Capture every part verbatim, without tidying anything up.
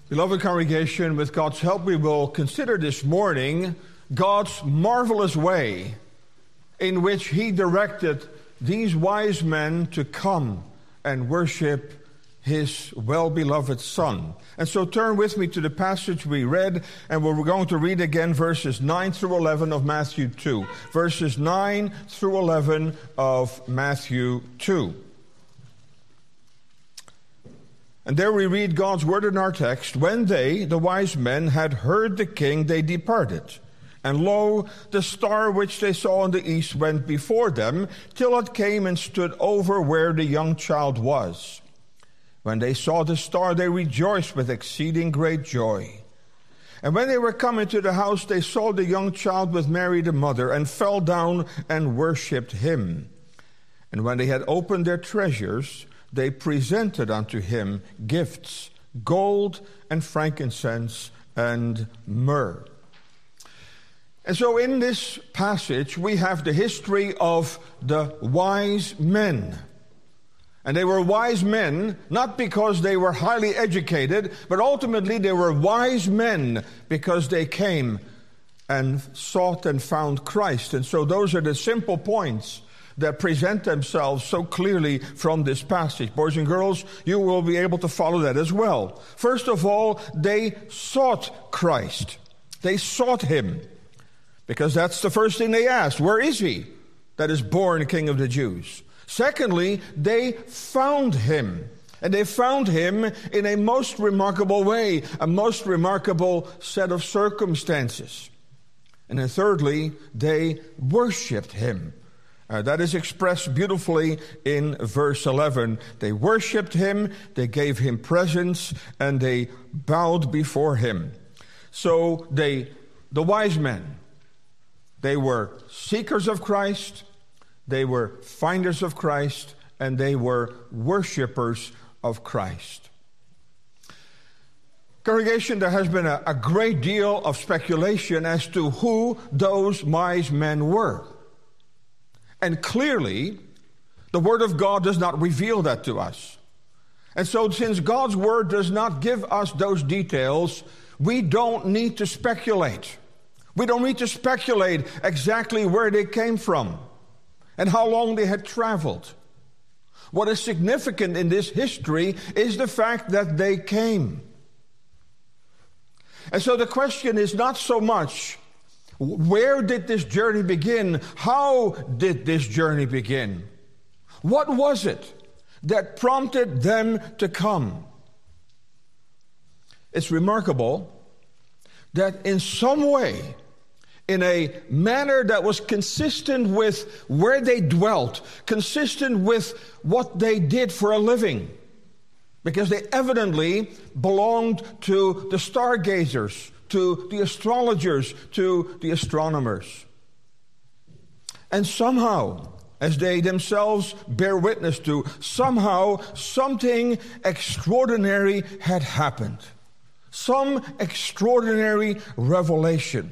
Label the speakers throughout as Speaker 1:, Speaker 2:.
Speaker 1: Beloved congregation, with God's help, we will consider this morning God's marvelous way in which He directed these wise men to come and worship His well-beloved Son. And so turn with me to the passage we read, and we're going to read again verses nine through eleven of Matthew two. Verses nine through eleven of Matthew two. And there we read God's word in our text. When they, the wise men, had heard the king, they departed. And lo, the star which they saw in the east went before them, till it came and stood over where the young child was. When they saw the star, they rejoiced with exceeding great joy. And when they were come into the house, they saw the young child with Mary the mother, and fell down and worshipped him. And when they had opened their treasures, they presented unto him gifts, gold and frankincense and myrrh. And so in this passage, we have the history of the wise men. And they were wise men, not because they were highly educated, but ultimately they were wise men because they came and sought and found Christ. And so those are the simple points that present themselves so clearly from this passage. Boys and girls, you will be able to follow that as well. First of all, they sought Christ. They sought Him, because that's the first thing they asked. Where is He that is born King of the Jews? Secondly, they found Him. And they found Him in a most remarkable way, a most remarkable set of circumstances. And then thirdly, they worshipped Him. Uh, that is expressed beautifully in verse eleven. They worshipped Him, they gave Him presents, and they bowed before Him. So they, the wise men, they were seekers of Christ, they were finders of Christ, and they were worshipers of Christ. Congregation, there has been a, a great deal of speculation as to who those wise men were. And clearly, the Word of God does not reveal that to us. And so since God's Word does not give us those details, we don't need to speculate. We don't need to speculate exactly where they came from and how long they had traveled. What is significant in this history is the fact that they came. And so the question is not so much, where did this journey begin? How did this journey begin? What was it that prompted them to come? It's remarkable that in some way, in a manner that was consistent with where they dwelt, consistent with what they did for a living, because they evidently belonged to the stargazers, to the astrologers, to the astronomers. And somehow, as they themselves bear witness to, somehow something extraordinary had happened. Some extraordinary revelation.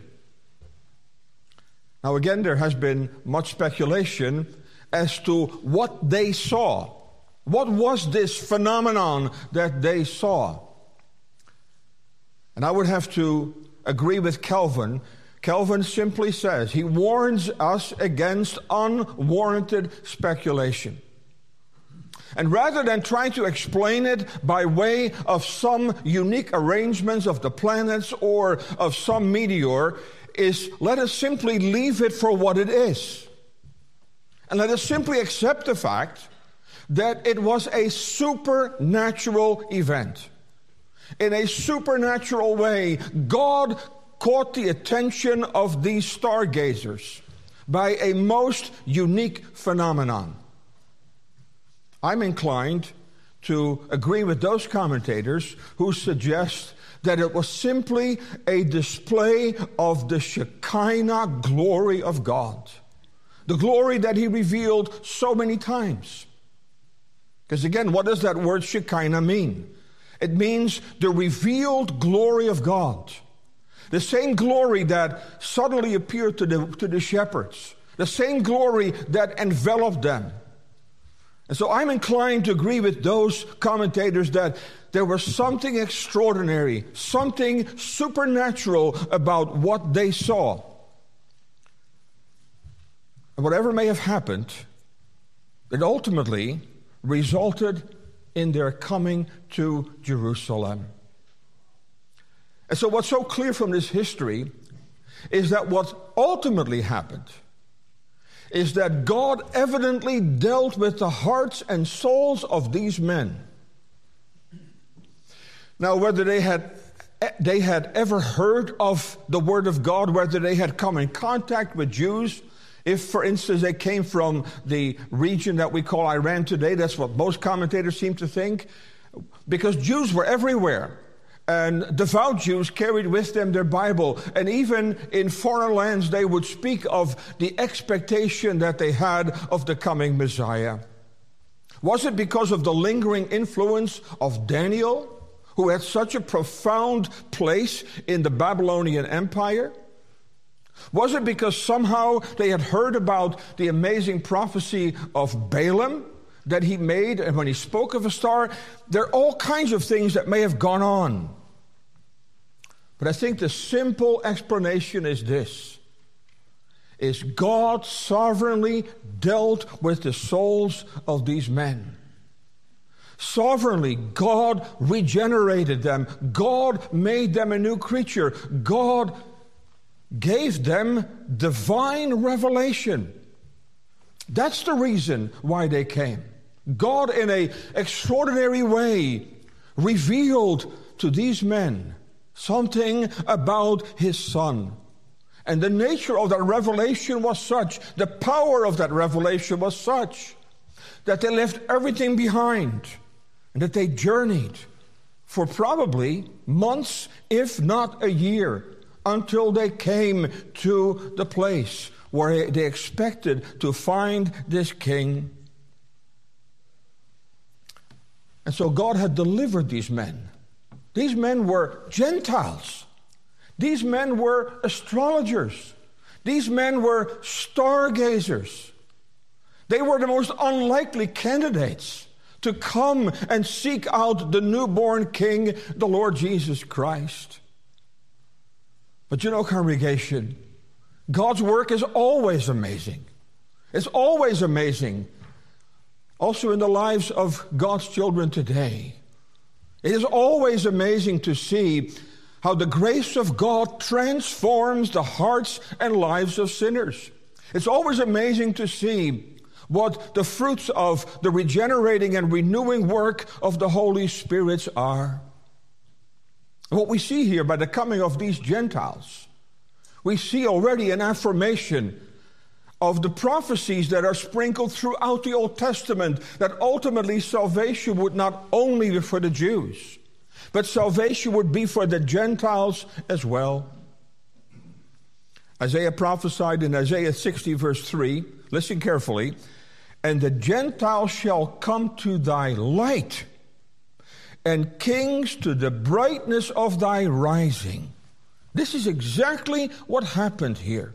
Speaker 1: Now again, there has been much speculation as to what they saw. What was this phenomenon that they saw? And I would have to agree with Calvin. Calvin simply says, he warns us against unwarranted speculation. And rather than trying to explain it by way of some unique arrangements of the planets or of some meteor, is let us simply leave it for what it is. And let us simply accept the fact that it was a supernatural event. In a supernatural way, God caught the attention of these stargazers by a most unique phenomenon. I'm inclined to agree with those commentators who suggest that it was simply a display of the Shekinah glory of God. The glory that He revealed so many times. Because again, what does that word Shekinah mean? It means the revealed glory of God. The same glory that suddenly appeared to the, to the shepherds. The same glory that enveloped them. And so I'm inclined to agree with those commentators that there was something extraordinary, something supernatural about what they saw. And whatever may have happened, it ultimately resulted in their coming to Jerusalem. And so what's so clear from this history is that what ultimately happened is that God evidently dealt with the hearts and souls of these men. Now, whether they had they had ever heard of the Word of God, whether they had come in contact with Jews, if, for instance, they came from the region that we call Iran today, that's what most commentators seem to think, because Jews were everywhere. And devout Jews carried with them their Bible. And even in foreign lands, they would speak of the expectation that they had of the coming Messiah. Was it because of the lingering influence of Daniel, who had such a profound place in the Babylonian Empire? Was it because somehow they had heard about the amazing prophecy of Balaam that he made, and when he spoke of a star? There are all kinds of things that may have gone on. But I think the simple explanation is this, is God sovereignly dealt with the souls of these men. Sovereignly, God regenerated them. God made them a new creature. God gave them divine revelation. That's the reason why they came. God, in an extraordinary way, revealed to these men something about his Son. And the nature of that revelation was such, the power of that revelation was such, that they left everything behind and that they journeyed for probably months, if not a year, until they came to the place where they expected to find this king. And so God had delivered these men. These men were Gentiles. These men were astrologers. These men were stargazers. They were the most unlikely candidates to come and seek out the newborn King, the Lord Jesus Christ. But you know, congregation, God's work is always amazing. It's always amazing. Also in the lives of God's children today. It is always amazing to see how the grace of God transforms the hearts and lives of sinners. It's always amazing to see what the fruits of the regenerating and renewing work of the Holy Spirit are. What we see here by the coming of these Gentiles, we see already an affirmation of the prophecies that are sprinkled throughout the Old Testament, that ultimately salvation would not only be for the Jews, but salvation would be for the Gentiles as well. Isaiah prophesied in Isaiah sixty, verse three, listen carefully, "And the Gentiles shall come to thy light, and kings to the brightness of thy rising." This is exactly what happened here.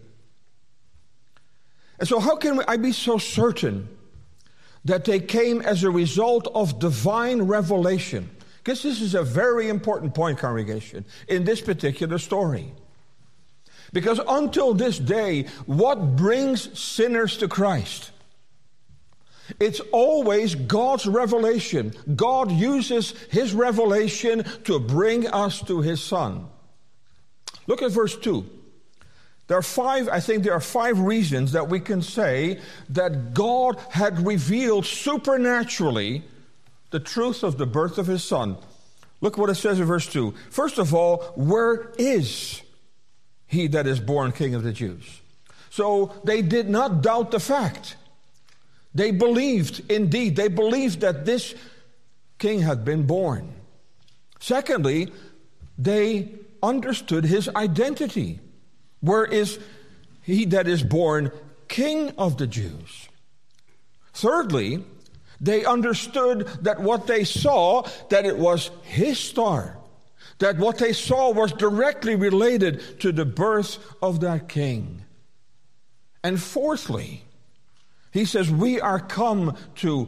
Speaker 1: And so how can I be so certain that they came as a result of divine revelation? Because this is a very important point, congregation, in this particular story. Because until this day, what brings sinners to Christ? It's always God's revelation. God uses his revelation to bring us to his Son. Look at verse two. There are five, I think there are five reasons that we can say that God had revealed supernaturally the truth of the birth of his Son. Look what it says in verse two. First of all, where is he that is born King of the Jews? So they did not doubt the fact. They believed, indeed, they believed that this king had been born. Secondly, they understood his identity. Where is he that is born King of the Jews? Thirdly, they understood that what they saw, that it was his star, that what they saw was directly related to the birth of that king. And fourthly, he says, we are come to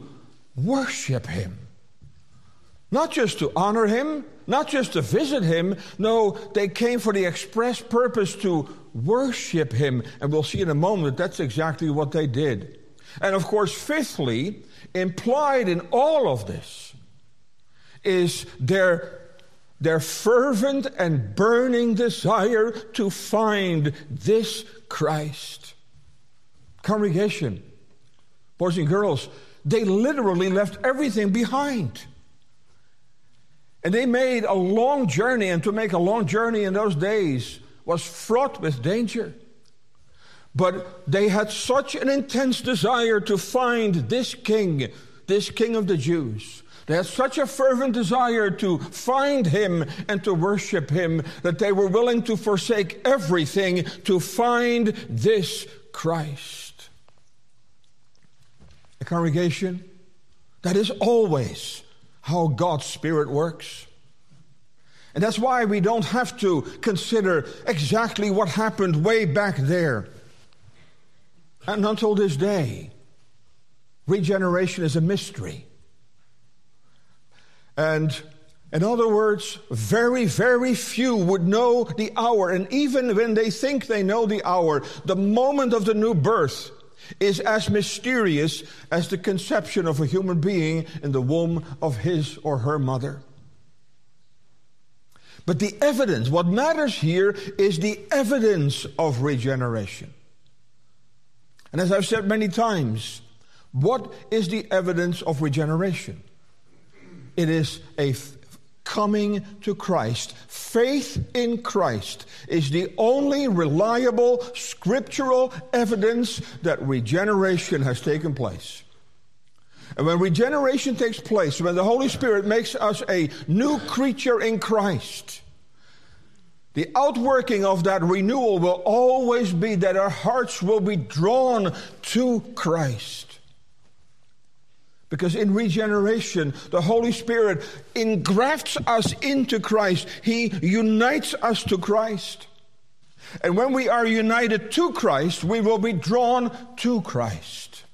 Speaker 1: worship him. Not just to honor him, not just to visit him. No, they came for the express purpose to worship him. And we'll see in a moment that's exactly what they did. And of course, fifthly, implied in all of this is their, their fervent and burning desire to find this Christ. Congregation, boys and girls, they literally left everything behind. And they made a long journey, and to make a long journey in those days was fraught with danger. But they had such an intense desire to find this king, this king of the Jews. They had such a fervent desire to find him and to worship him that they were willing to forsake everything to find this Christ. A congregation, that is always how God's Spirit works. And that's why we don't have to consider exactly what happened way back there. And until this day, regeneration is a mystery. And in other words, very, very few would know the hour. And even when they think they know the hour, the moment of the new birth is as mysterious as the conception of a human being in the womb of his or her mother. But the evidence, what matters here is the evidence of regeneration. And as I've said many times, what is the evidence of regeneration? It is a f- coming to Christ. Faith in Christ is the only reliable scriptural evidence that regeneration has taken place. And when regeneration takes place, when the Holy Spirit makes us a new creature in Christ, the outworking of that renewal will always be that our hearts will be drawn to Christ. Because in regeneration, the Holy Spirit engrafts us into Christ. He unites us to Christ. And when we are united to Christ, we will be drawn to Christ.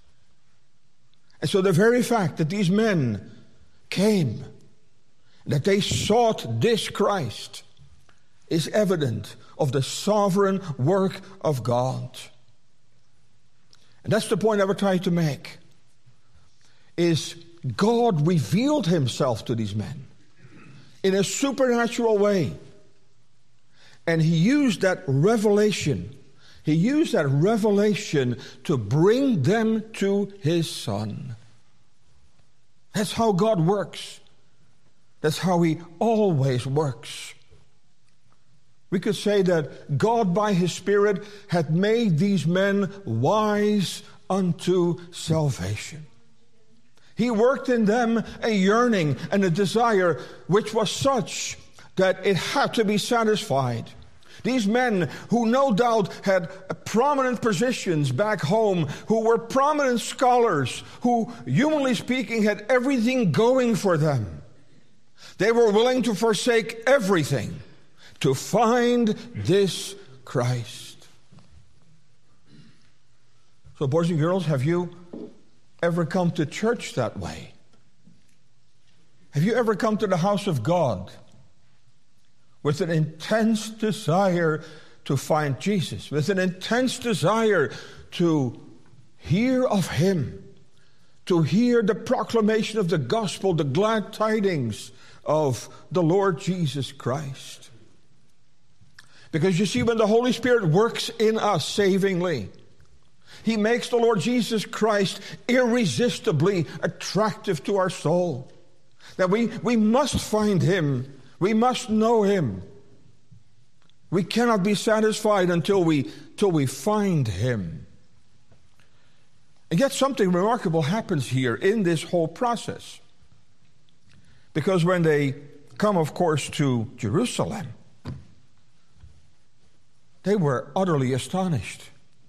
Speaker 1: And so the very fact that these men came, that they sought this Christ, is evident of the sovereign work of God. And that's the point I would try to make. Is God revealed himself to these men in a supernatural way. And he used that revelation, he used that revelation to bring them to his Son. That's how God works. That's how he always works. We could say that God by his Spirit had made these men wise unto salvation. He worked in them a yearning and a desire which was such that it had to be satisfied. These men who no doubt had prominent positions back home, who were prominent scholars, who, humanly speaking, had everything going for them. They were willing to forsake everything to find this Christ. So, boys and girls, have you ever come to church that way? Have you ever come to the house of God with an intense desire to find Jesus, with an intense desire to hear of him, to hear the proclamation of the gospel, the glad tidings of the Lord Jesus Christ? Because you see, when the Holy Spirit works in us savingly, he makes the Lord Jesus Christ irresistibly attractive to our soul. That we, we must find him. We must know him. We cannot be satisfied until we, till we find him. And yet something remarkable happens here in this whole process. Because when they come, of course, to Jerusalem, they were utterly astonished.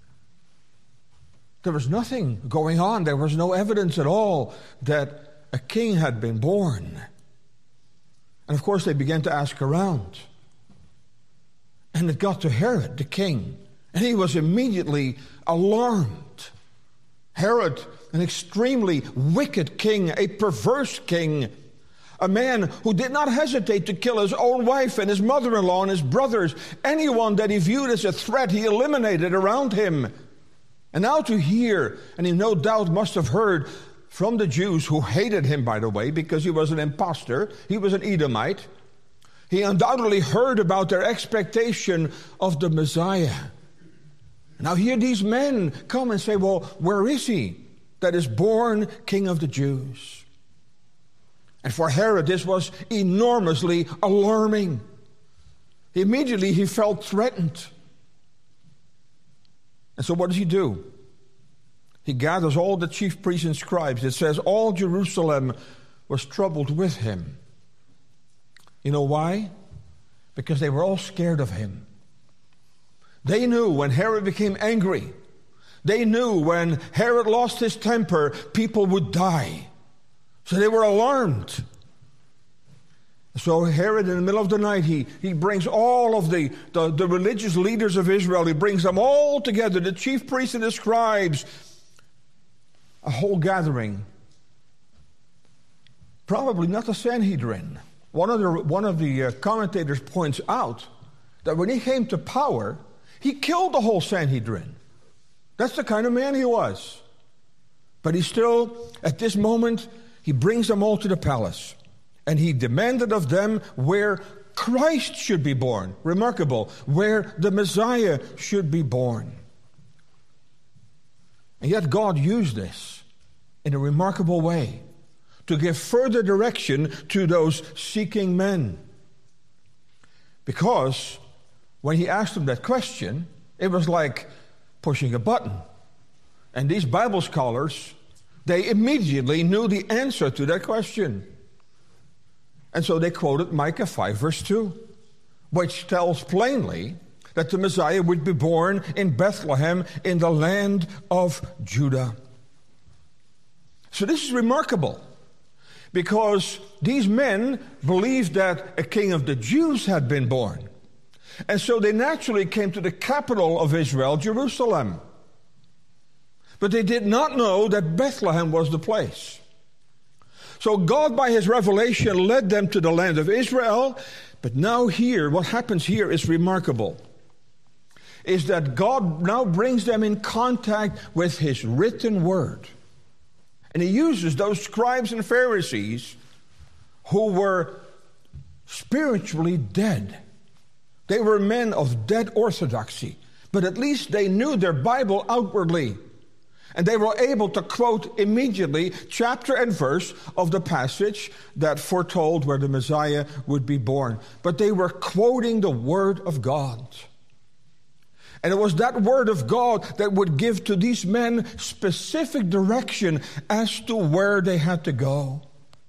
Speaker 1: There was nothing going on. There was no evidence at all that a king had been born. And of course they began to ask around. And it got to Herod, the king. And he was immediately alarmed. Herod, an extremely wicked king, a perverse king, a man who did not hesitate to kill his own wife and his mother-in-law and his brothers. Anyone that he viewed as a threat, he eliminated around him. And now to hear, and he no doubt must have heard from the Jews who hated him, by the way, because he was an impostor, he was an Edomite. He undoubtedly heard about their expectation of the Messiah. Now here these men come and say, well, where is he that is born King of the Jews? And for Herod, this was enormously alarming. Immediately he felt threatened. And so what does he do? He gathers all the chief priests and scribes. It says all Jerusalem was troubled with him. You know why? Because they were all scared of him. They knew when Herod became angry, they knew when Herod lost his temper, people would die. So they were alarmed. So Herod, in the middle of the night, he, he brings all of the, the, the religious leaders of Israel, he brings them all together, the chief priests and the scribes, a whole gathering. Probably not the Sanhedrin. One of the, one of the uh, commentators points out that when he came to power, he killed the whole Sanhedrin. That's the kind of man he was. But he still, at this moment, he brings them all to the palace. And he demanded of them where Christ should be born. Remarkable. Where the Messiah should be born. And yet God used this in a remarkable way to give further direction to those seeking men. Because when he asked them that question, it was like pushing a button. And these Bible scholars, they immediately knew the answer to that question. And so they quoted Micah five, verse two, which tells plainly that the Messiah would be born in Bethlehem in the land of Judah. So this is remarkable, because these men believed that a king of the Jews had been born. And so they naturally came to the capital of Israel, Jerusalem. But they did not know that Bethlehem was the place. So God, by his revelation, led them to the land of Israel. But now here, what happens here is remarkable. Is that God now brings them in contact with his written word. And he uses those scribes and Pharisees who were spiritually dead. They were men of dead orthodoxy, but at least they knew their Bible outwardly. And they were able to quote immediately chapter and verse of the passage that foretold where the Messiah would be born. But they were quoting the Word of God. And it was that Word of God that would give to these men specific direction as to where they had to go.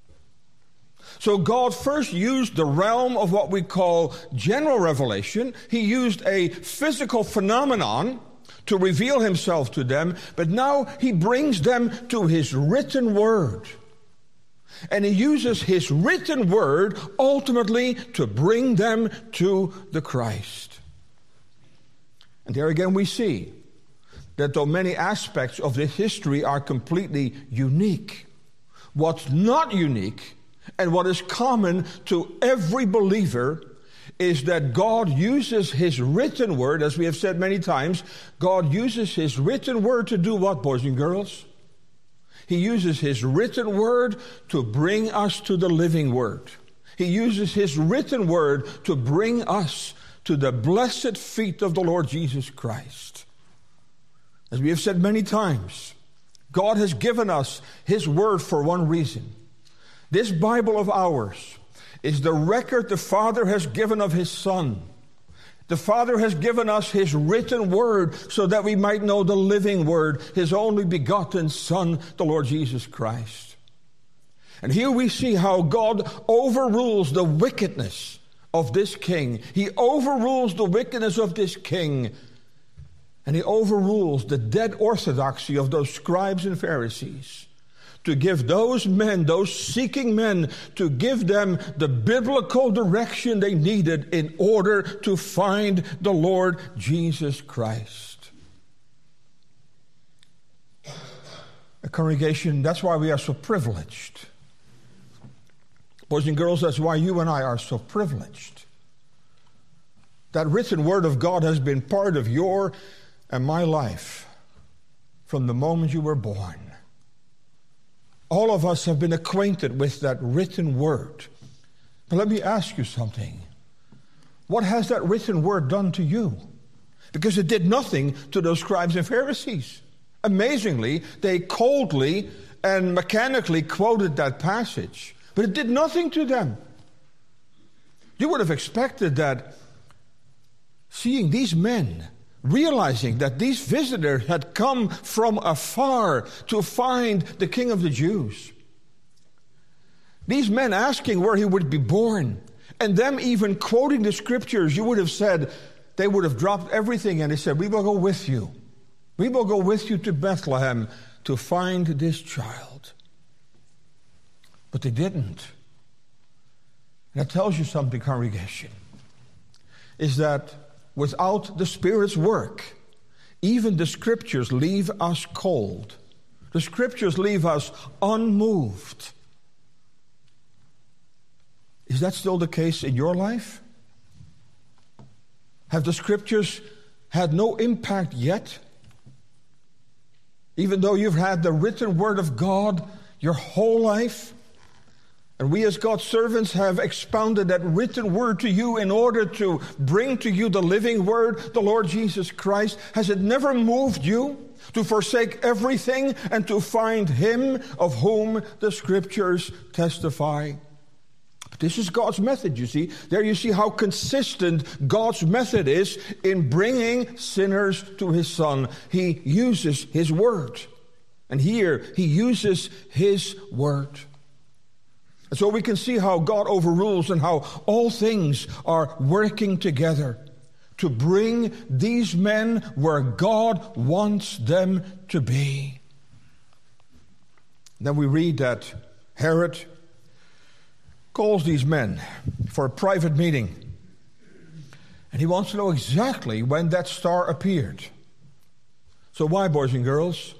Speaker 1: So God first used the realm of what we call general revelation. He used a physical phenomenon to reveal himself to them, but now he brings them to his written word. And he uses his written word ultimately to bring them to the Christ. And there again we see that though many aspects of this history are completely unique, what's not unique and what is common to every believer is that God uses his written word, as we have said many times. God uses his written word to do what, boys and girls? He uses his written word to bring us to the living word. He uses his written word to bring us to the blessed feet of the Lord Jesus Christ. As we have said many times, God has given us his word for one reason. This Bible of ours is the record the Father has given of his Son. The Father has given us his written word so that we might know the living word, his only begotten Son, the Lord Jesus Christ. And here we see how God overrules the wickedness of this king. He overrules the wickedness of this king. And he overrules the dead orthodoxy of those scribes and Pharisees, to give those men, those seeking men, to give them the biblical direction they needed in order to find the Lord Jesus Christ. A congregation, that's why we are so privileged. Boys and girls, that's why you and I are so privileged. That written word of God has been part of your and my life from the moment you were born. All of us have been acquainted with that written word. But let me ask you something. What has that written word done to you? Because it did nothing to those scribes and Pharisees. Amazingly, they coldly and mechanically quoted that passage, but it did nothing to them. You would have expected that seeing these men, realizing that these visitors had come from afar to find the King of the Jews. These men asking where he would be born, and them even quoting the scriptures, you would have said, they would have dropped everything and they said, we will go with you. We will go with you to Bethlehem to find this child. But they didn't. And that tells you something, congregation, is that without the Spirit's work, even the scriptures leave us cold. The scriptures leave us unmoved. Is that still the case in your life? Have the scriptures had no impact yet? Even though you've had the written word of God your whole life? And we as God's servants have expounded that written word to you in order to bring to you the living word, the Lord Jesus Christ. Has it never moved you to forsake everything and to find him of whom the scriptures testify? This is God's method, you see. There you see how consistent God's method is in bringing sinners to his Son. He uses his word. And here he uses his word. And so we can see how God overrules and how all things are working together to bring these men where God wants them to be. Then we read that Herod calls these men for a private meeting. And he wants to know exactly when that star appeared. So why, boys and girls?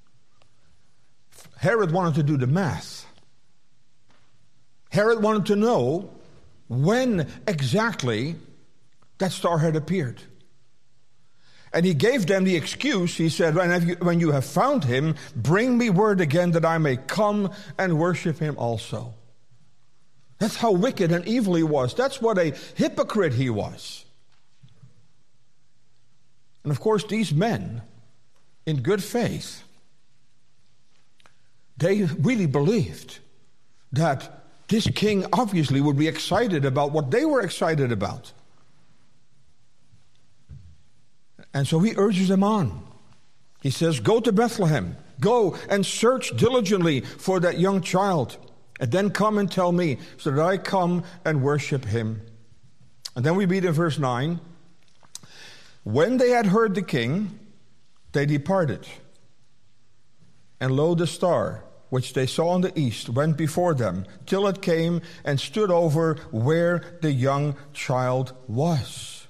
Speaker 1: Herod wanted to do the math. Herod wanted to know when exactly that star had appeared. And he gave them the excuse. He said, when you have found him, bring me word again that I may come and worship him also. That's how wicked and evil he was. That's what a hypocrite he was. And of course, these men, in good faith, they really believed that this king obviously would be excited about what they were excited about. And so he urges them on. He says, go to Bethlehem. Go and search diligently for that young child. And then come and tell me, so that I come and worship him. And then we read in verse nine, when they had heard the king, they departed. And lo, the star, which they saw in the east, went before them, till it came and stood over where the young child was.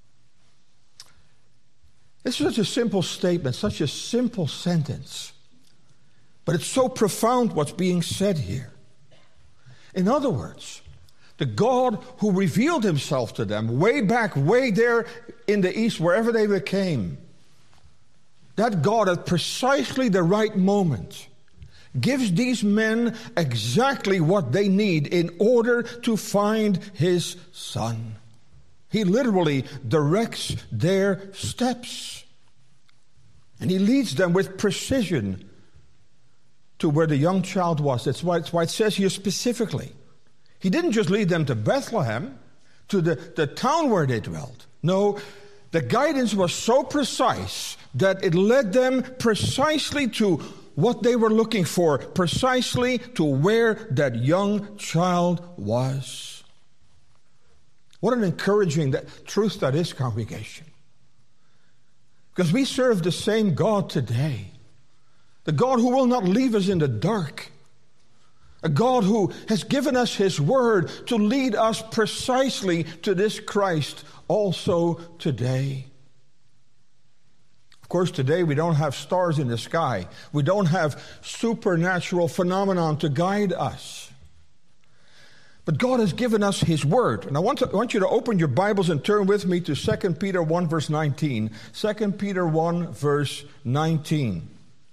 Speaker 1: This is such a simple statement, such a simple sentence. But it's so profound what's being said here. In other words, the God who revealed himself to them way back, way there in the east, wherever they came, that God at precisely the right moment gives these men exactly what they need in order to find his Son. He literally directs their steps. And he leads them with precision to where the young child was. That's why, that's why it says here specifically. He didn't just lead them to Bethlehem, to the, the town where they dwelt. No, the guidance was so precise that it led them precisely to what they were looking for, precisely to where that young child was. What an encouraging that, truth that is, congregation. Because we serve the same God today. The God who will not leave us in the dark. A God who has given us his word to lead us precisely to this Christ also today. Of course, today we don't have stars in the sky. We don't have supernatural phenomenon to guide us. But God has given us His Word. And I want, to, I want you to open your Bibles and turn with me to Second Peter one, verse nineteen. Second Peter one, verse nineteen.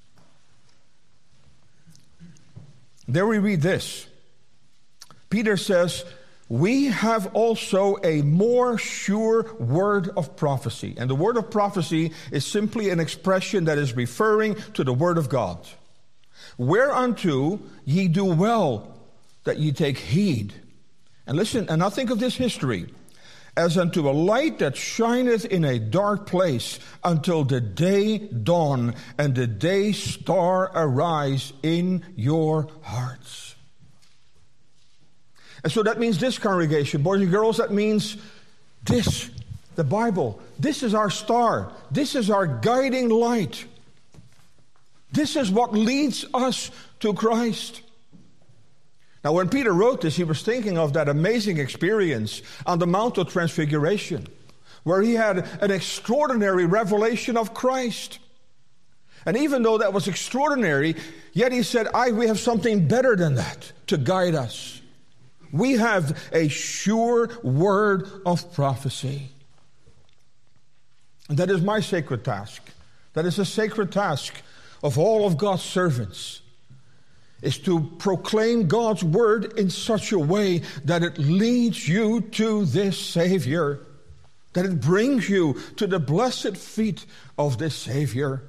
Speaker 1: There we read this. Peter says, we have also a more sure word of prophecy. And the word of prophecy is simply an expression that is referring to the Word of God. Whereunto ye do well that ye take heed. And listen, and now think of this history. As unto a light that shineth in a dark place until the day dawn and the day star arise in your hearts. And so that means this, congregation, boys and girls, that means this, the Bible. This is our star. This is our guiding light. This is what leads us to Christ. Now, when Peter wrote this, he was thinking of that amazing experience on the Mount of Transfiguration, where he had an extraordinary revelation of Christ. And even though that was extraordinary, yet he said, I, we have something better than that to guide us. We have a sure word of prophecy. And that is my sacred task. That is a sacred task of all of God's servants, is to proclaim God's word in such a way that it leads you to this Savior, that it brings you to the blessed feet of this Savior.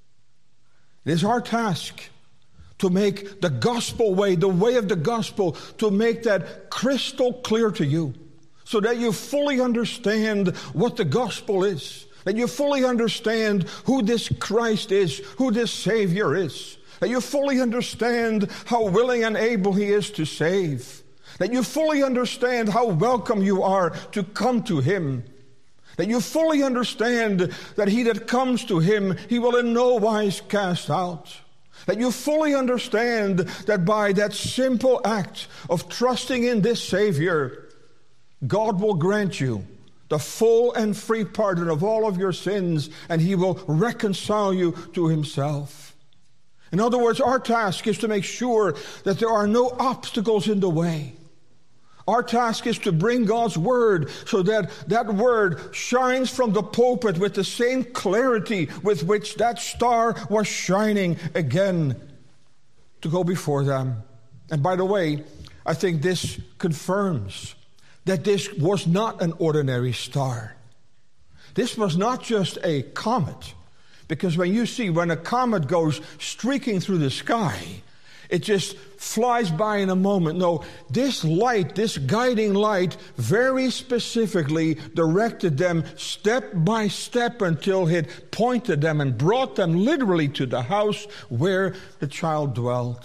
Speaker 1: It is our task to make the gospel way, the way of the gospel, to make that crystal clear to you, so that you fully understand what the gospel is, that you fully understand who this Christ is, who this Savior is, that you fully understand how willing and able He is to save, that you fully understand how welcome you are to come to Him, that you fully understand that he that comes to Him, He will in no wise cast out. That you fully understand that by that simple act of trusting in this Savior, God will grant you the full and free pardon of all of your sins, and He will reconcile you to Himself. In other words, our task is to make sure that there are no obstacles in the way. Our task is to bring God's word so that that word shines from the pulpit with the same clarity with which that star was shining again to go before them. And by the way, I think this confirms that this was not an ordinary star. This was not just a comet, because when you see when a comet goes streaking through the sky, it just flies by in a moment. No, this light, this guiding light, very specifically directed them step by step until it pointed them and brought them literally to the house where the child dwelt.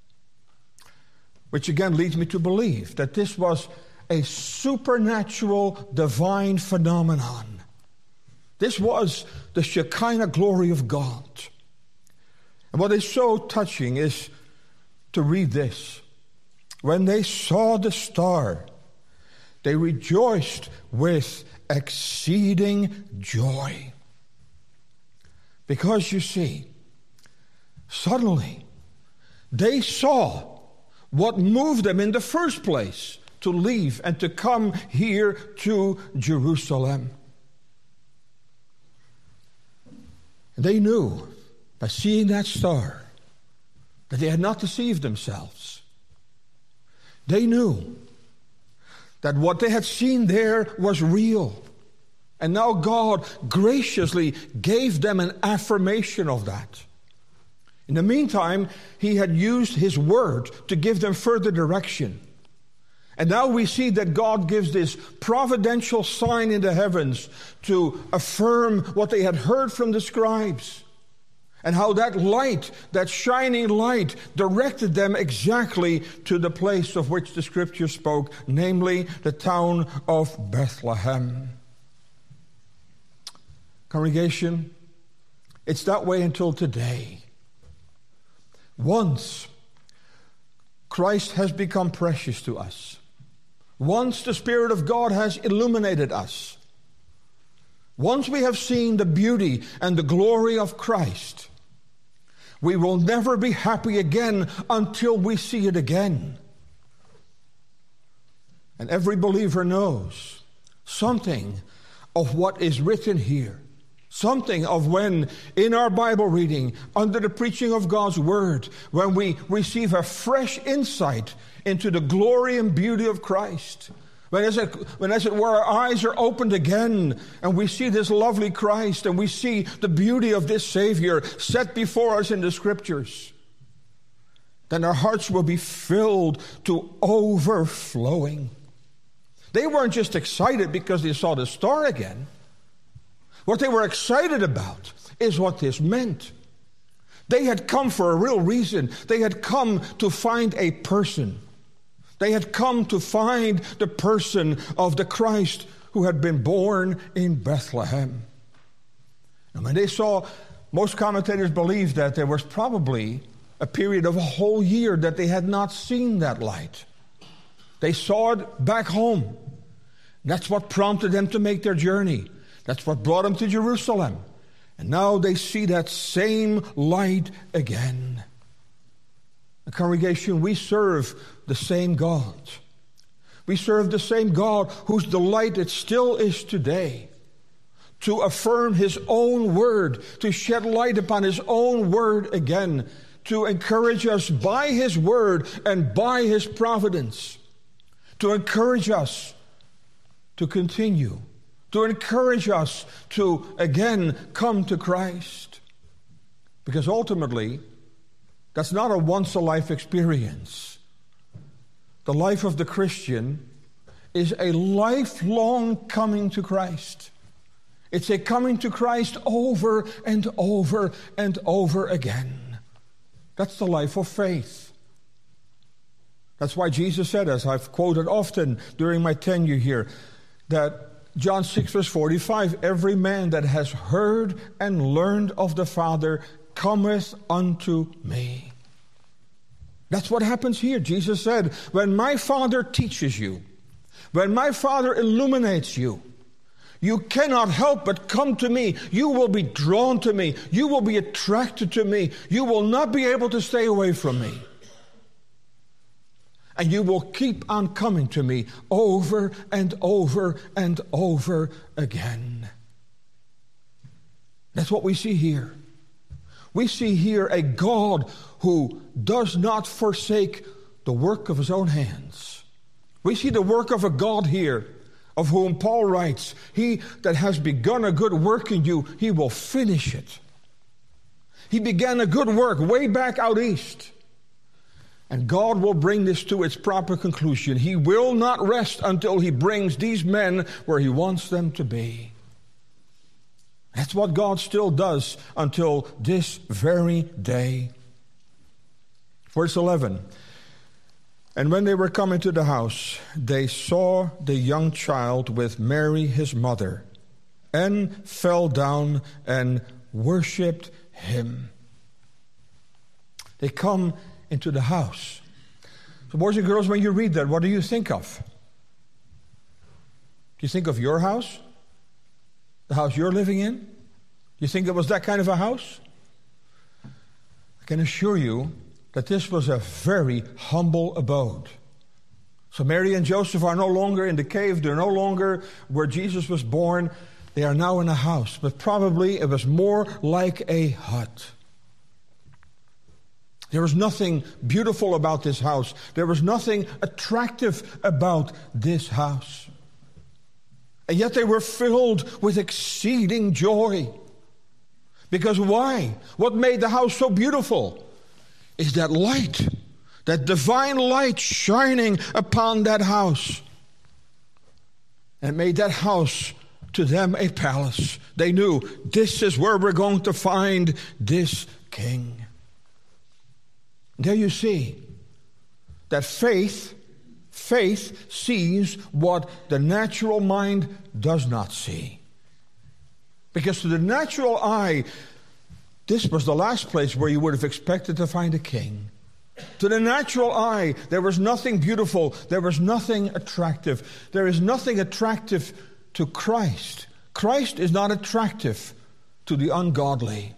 Speaker 1: Which again leads me to believe that this was a supernatural divine phenomenon. This was the Shekinah glory of God. And what is so touching is to read this. When they saw the star, they rejoiced with exceeding joy. Because you see, suddenly they saw what moved them in the first place to leave and to come here to Jerusalem. They knew by seeing that star that they had not deceived themselves. They knew that what they had seen there was real. And now God graciously gave them an affirmation of that. In the meantime, He had used His word to give them further direction. And now we see that God gives this providential sign in the heavens to affirm what they had heard from the scribes. And how that light, that shining light, directed them exactly to the place of which the Scripture spoke, namely the town of Bethlehem. Congregation, it's that way until today. Once Christ has become precious to us, once the Spirit of God has illuminated us, Once we have seen the beauty and the glory of Christ, we will never be happy again until we see it again. And every believer knows something of what is written here. Something of when, in our Bible reading, under the preaching of God's Word, when we receive a fresh insight into the glory and beauty of Christ. When as, it, when as it were, our eyes are opened again, and we see this lovely Christ, and we see the beauty of this Savior set before us in the Scriptures, then our hearts will be filled to overflowing. They weren't just excited because they saw the star again. What they were excited about is what this meant. They had come for a real reason. They had come to find a person. They had come to find the person of the Christ who had been born in Bethlehem. And when they saw, most commentators believe that there was probably a period of a whole year that they had not seen that light. They saw it back home. That's what prompted them to make their journey. That's what brought them to Jerusalem. And now they see that same light again. The congregation, we serve the same God. We serve the same God whose delight it still is today to affirm His own word, to shed light upon His own word again, to encourage us by His word and by His providence, to encourage us to continue, to encourage us to again come to Christ. Because ultimately, that's not a once-a-life experience. The life of the Christian is a lifelong coming to Christ. It's a coming to Christ over and over and over again. That's the life of faith. That's why Jesus said, as I've quoted often during my tenure here, that John six verse forty-five, every man that has heard and learned of the Father cometh unto me. That's what happens here. Jesus said, when my Father teaches you, when my Father illuminates you, you cannot help but come to me. You will be drawn to me. You will be attracted to me. You will not be able to stay away from me. And you will keep on coming to me over and over and over again. That's what we see here. We see here a God who does not forsake the work of His own hands. We see the work of a God here, of whom Paul writes, He that has begun a good work in you, He will finish it. He began a good work way back out east. And God will bring this to its proper conclusion. He will not rest until He brings these men where He wants them to be. That's what God still does until this very day. Verse eleven. And when they were come into the house, they saw the young child with Mary his mother, and fell down and worshipped Him. They come into the house. So boys and girls, when you read that, what do you think of? Do you think of your house? The house you're living in? Do you think it was that kind of a house? I can assure you that this was a very humble abode. So Mary and Joseph are no longer in the cave. They're no longer where Jesus was born. They are now in a house. But probably it was more like a hut. There was nothing beautiful about this house. There was nothing attractive about this house. And yet they were filled with exceeding joy. Because why? What made the house so beautiful is that light, that divine light shining upon that house. And it made that house to them a palace. They knew this is where we're going to find this king. There you see that faith, faith sees what the natural mind does not see. Because to the natural eye, this was the last place where you would have expected to find a king. To the natural eye, there was nothing beautiful. There was nothing attractive. There is nothing attractive to Christ. Christ is not attractive to the ungodly.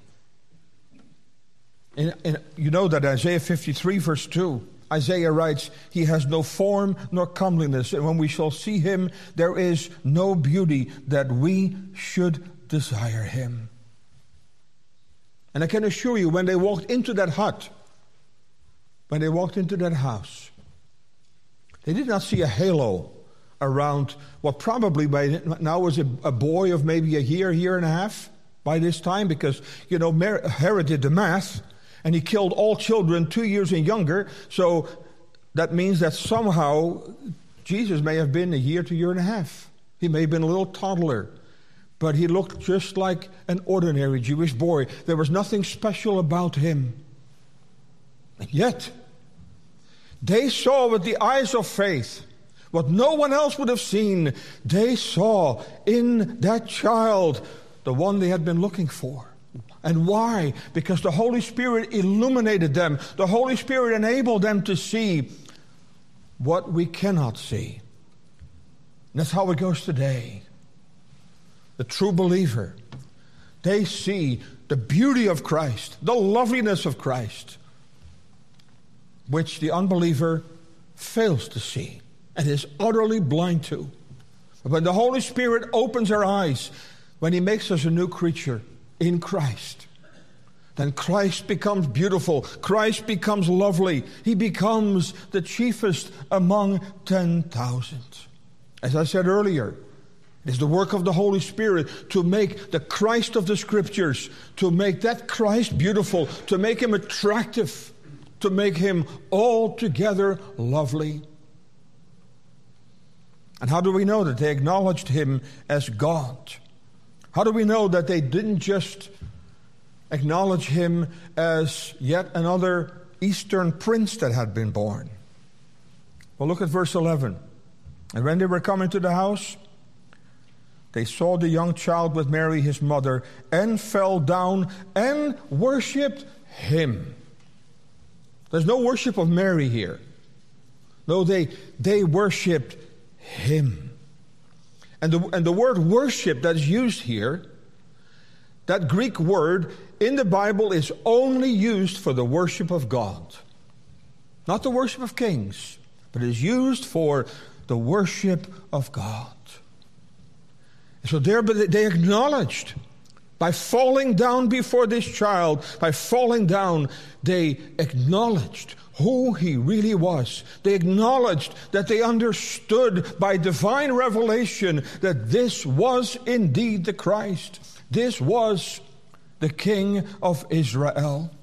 Speaker 1: In, in, you know that Isaiah fifty-three verse two, Isaiah writes, he has no form nor comeliness, and when we shall see him, there is no beauty that we should desire him. And I can assure you, when they walked into that hut, when they walked into that house, they did not see a halo around what probably by now was a, a boy of maybe a year, year and a half by this time, because, you know, Herod did the math, and he killed all children two years and younger, so that means that somehow Jesus may have been a year to year and a half. He may have been a little toddler, but he looked just like an ordinary Jewish boy. There was nothing special about him. And yet, they saw with the eyes of faith what no one else would have seen. They saw in that child the one they had been looking for. And why? Because the Holy Spirit illuminated them. The Holy Spirit enabled them to see what we cannot see. And that's how it goes today. The true believer, they see the beauty of Christ, the loveliness of Christ, which the unbeliever fails to see and is utterly blind to. But when the Holy Spirit opens our eyes, when he makes us a new creature in Christ, then Christ becomes beautiful. Christ becomes lovely. He becomes the chiefest among ten thousand. As I said earlier, it is the work of the Holy Spirit to make the Christ of the Scriptures, to make that Christ beautiful, to make him attractive, to make him altogether lovely. And how do we know that they acknowledged him as God? How do we know that they didn't just acknowledge him as yet another Eastern prince that had been born? Well, look at verse eleven. And when they were coming to the house, they saw the young child with Mary, his mother, and fell down and worshipped him. There's no worship of Mary here. No, they, they worshipped him. And the, and the word worship that is used here, that Greek word in the Bible is only used for the worship of God. Not the worship of kings, but it is used for the worship of God. So there they acknowledged, by falling down before this child, by falling down, they acknowledged who he really was. They acknowledged that they understood by divine revelation that this was indeed the Christ. This was the King of Israel.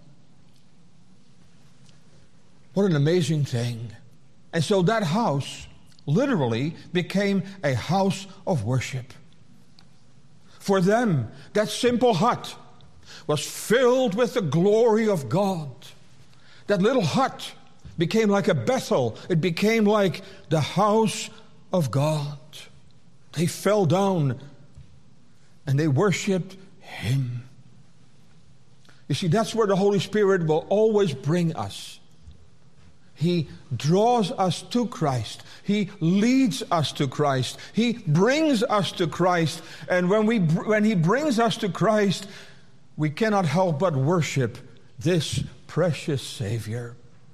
Speaker 1: What an amazing thing. And so that house literally became a house of worship. For them, that simple hut was filled with the glory of God. That little hut became like a Bethel. It became like the house of God. They fell down and they worshipped him. You see, that's where the Holy Spirit will always bring us. He draws us to Christ. He leads us to Christ. He brings us to Christ. And when we when he brings us to Christ, we cannot help but worship this precious Savior.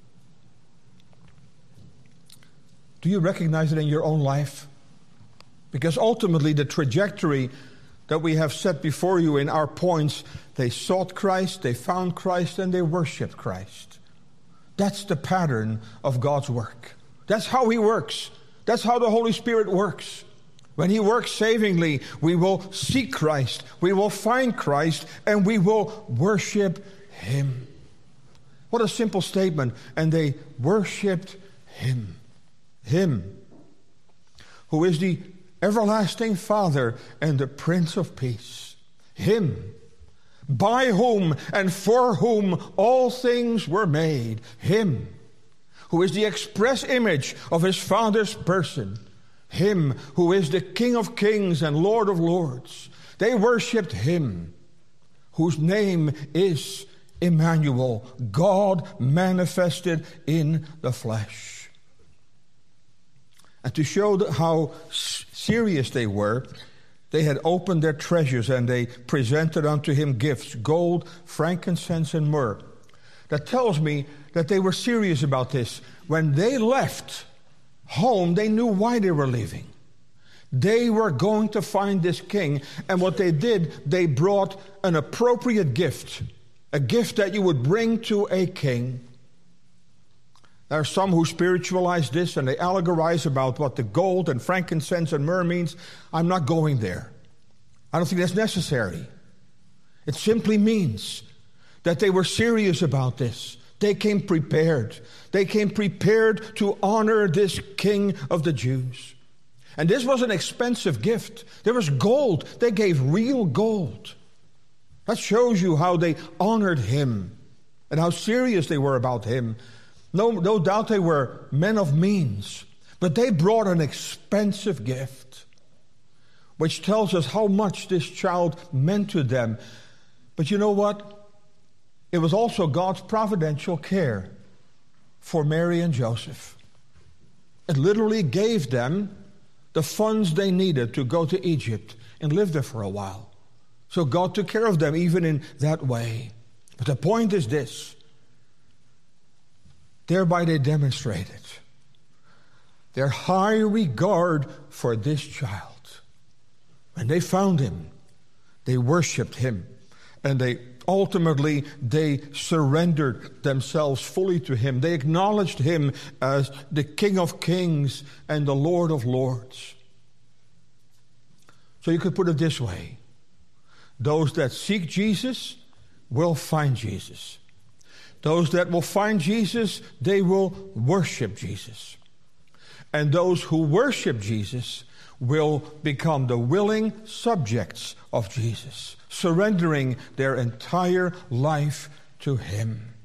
Speaker 1: Do you recognize it in your own life? Because ultimately the trajectory that we have set before you in our points, they sought Christ, they found Christ, and they worshiped Christ. That's the pattern of God's work. That's how he works. That's how the Holy Spirit works. When he works savingly, we will seek Christ, we will find Christ, and we will worship him. What a simple statement. And they worshiped him. Him, who is the everlasting Father and the Prince of Peace. Him, by whom and for whom all things were made. Him, who is the express image of his Father's person. Him, who is the King of kings and Lord of lords. They worshipped him, whose name is Emmanuel, God manifested in the flesh. And to show how serious they were, They had opened their treasures, and they presented unto him gifts, gold, frankincense, and myrrh. That tells me that they were serious about this. When they left home, they knew why they were leaving. They were going to find this king, and what they did, they brought an appropriate gift, a gift that you would bring to a king. There are some who spiritualize this and they allegorize about what the gold and frankincense and myrrh means. I'm not going there. I don't think that's necessary. It simply means that they were serious about this. They came prepared. They came prepared to honor this King of the Jews. And this was an expensive gift. There was gold. They gave real gold. That shows you how they honored him and how serious they were about him. No, no doubt they were men of means, but they brought an expensive gift, which tells us how much this child meant to them. But you know what? It was also God's providential care for Mary and Joseph. It literally gave them the funds they needed to go to Egypt and live there for a while. So God took care of them even in that way. But the point is this. Thereby they demonstrated their high regard for this child. When they found him, they worshiped him, and they ultimately they surrendered themselves fully to him. They acknowledged him as the King of Kings and the Lord of Lords. So you could put it this way. Those that seek Jesus will find Jesus. Those that will find Jesus, they will worship Jesus. And those who worship Jesus will become the willing subjects of Jesus, surrendering their entire life to him.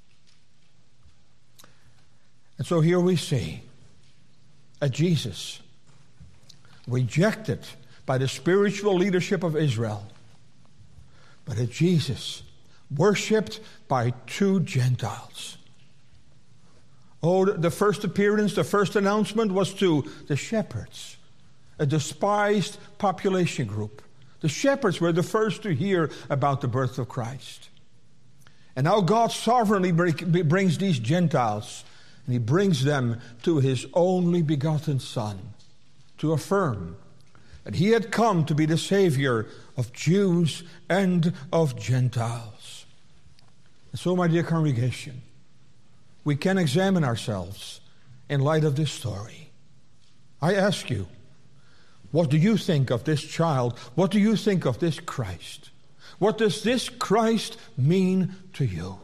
Speaker 1: And so here we see a Jesus rejected by the spiritual leadership of Israel, but a Jesus worshipped by two Gentiles. Oh, the first appearance, the first announcement was to the shepherds, a despised population group. The shepherds were the first to hear about the birth of Christ. And now God sovereignly brings these Gentiles, and he brings them to his only begotten Son to affirm that he had come to be the Savior of Jews and of Gentiles. And so, my dear congregation, we can examine ourselves in light of this story. I ask you, what do you think of this child? What do you think of this Christ? What does this Christ mean to you?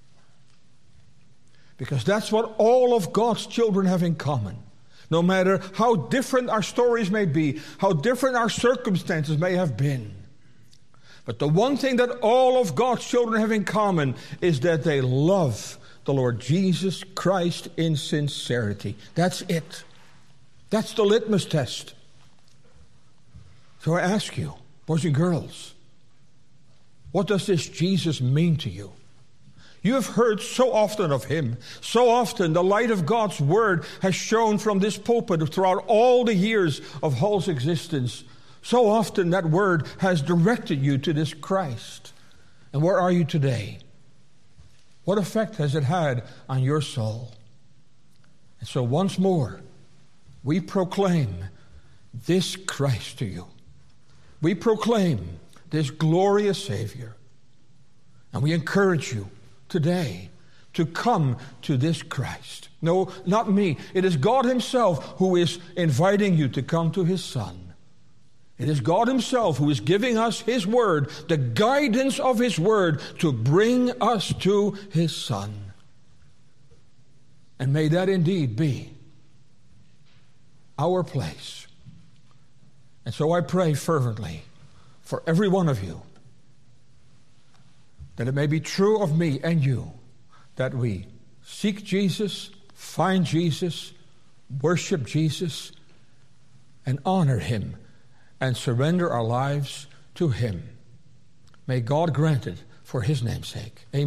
Speaker 1: Because that's what all of God's children have in common. No matter how different our stories may be, how different our circumstances may have been. But the one thing that all of God's children have in common is that they love the Lord Jesus Christ in sincerity. That's it. That's the litmus test. So I ask you, boys and girls, what does this Jesus mean to you? You have heard so often of him. So often the light of God's word has shone from this pulpit throughout all the years of Hull's existence. So often that word has directed you to this Christ. And where are you today? What effect has it had on your soul? And so once more, we proclaim this Christ to you. We proclaim this glorious Savior. And we encourage you today to come to this Christ. No, not me. It is God himself who is inviting you to come to his Son. It is God himself who is giving us his word, the guidance of his word to bring us to his Son. And may that indeed be our place. And so I pray fervently for every one of you that it may be true of me and you that we seek Jesus, find Jesus, worship Jesus, and honor him and surrender our lives to him. May God grant it for his name's sake. Amen.